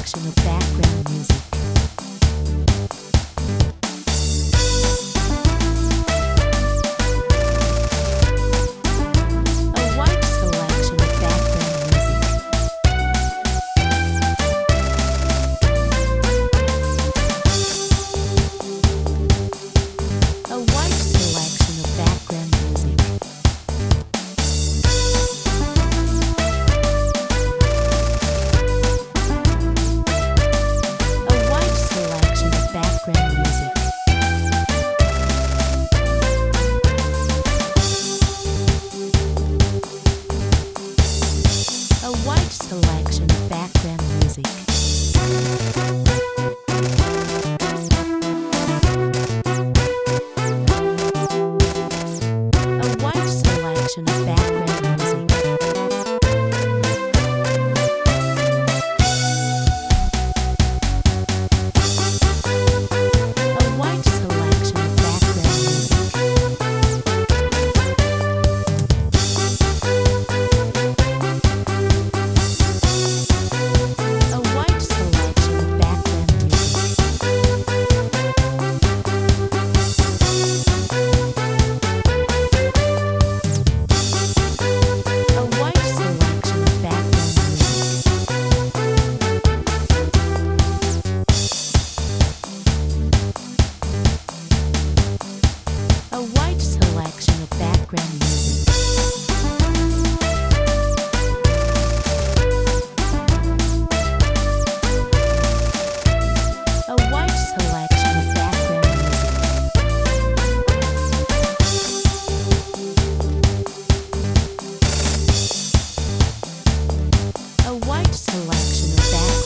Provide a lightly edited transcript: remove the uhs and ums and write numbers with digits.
selection of background music. A wide selection of background music. A wide selection of background music. A wide selection of background music. A wide selection of background music. A wide selection of background music. A wide selection of background music. A wide selection of background music. A wide selection of background music. A wide selection of background music. A wide selection of background music. A wide selection of background